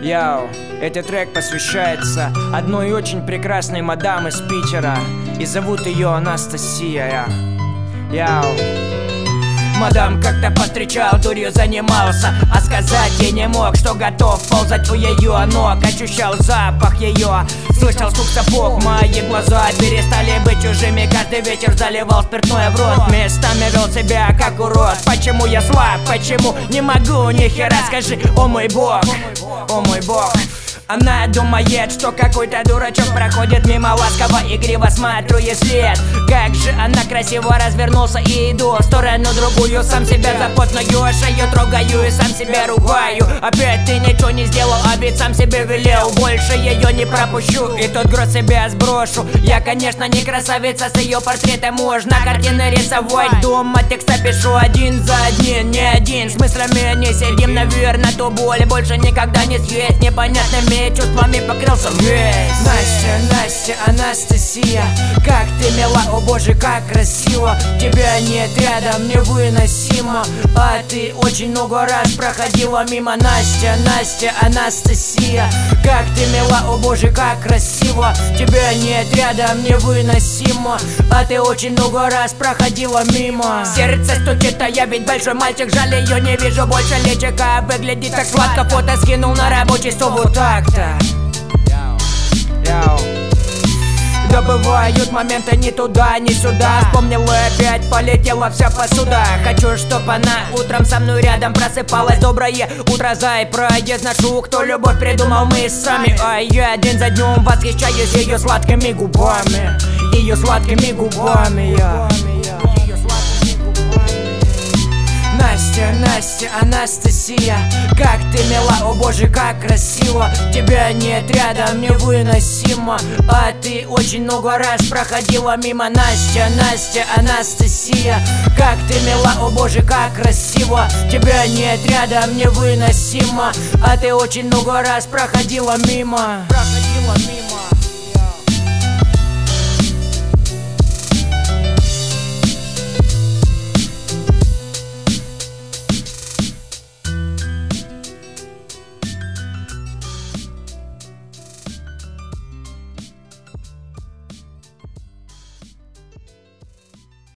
Яу, этот трек посвящается одной очень прекрасной мадам из Питера, и зовут ее Анастасия. Яу. Мадам как-то повстречал, дурью занимался, а сказать я не мог, что готов ползать у ее ног. Ощущал запах ее, слышал стук сапог, мои глаза перестали быть чужими. Каждый вечер заливал спиртное в рот, местами вел себя как урод. Почему я слаб, почему не могу ни хера? Скажи, о мой бог, о мой бог. Она думает, что какой-то дурачок проходит мимо, ласково, игриво смотрю ей след. Как же она красиво развернулся и иду в сторону другую. Сам себя за потную шею трогаю и сам себя ругаю. Опять ты ничего не сделал, а ведь сам себе велел. Больше ее не пропущу и тот груз себя сброшу. Я, конечно, не красавица, с ее портрета можно картины рисовать. Дома текста пишу один за одним, не один. С мыслями не сидим, наверное, ту боль больше никогда не съесть. Непонятными чувствами покрылся весь. Настя, Настя, Анастасия, как ты мила, о боже, как красиво. Тебя нет рядом, невыносимо, а ты очень много раз проходила мимо. Настя, Настя, Анастасия, как ты мила, о боже, как красиво. Тебя нет рядом, невыносимо, а ты очень много раз проходила мимо. Сердце стучит, а я ведь большой мальчик, жаль, ее не вижу больше. Личика выглядит так сладко, фото скинул на рабочий стол. Вот так-то. Да бывают моменты ни туда, ни сюда. Вспомнила опять, полетела вся посуда. Хочу, чтоб она утром со мной рядом просыпалась. Доброе утро, зай, произношу, кто любовь придумал, мы сами. А я день за днем восхищаюсь ее сладкими губами. Ее сладкими губами я. Настя, Настя, Анастасия, как ты мила, о боже, как красиво. Тебя нет рядом, невыносимо, а ты очень много раз проходила мимо. Настя, Настя, Анастасия, как ты мила, о боже, как красиво. Тебя нет рядом, невыносимо, а ты очень много раз проходила мимо. Проходила мимо.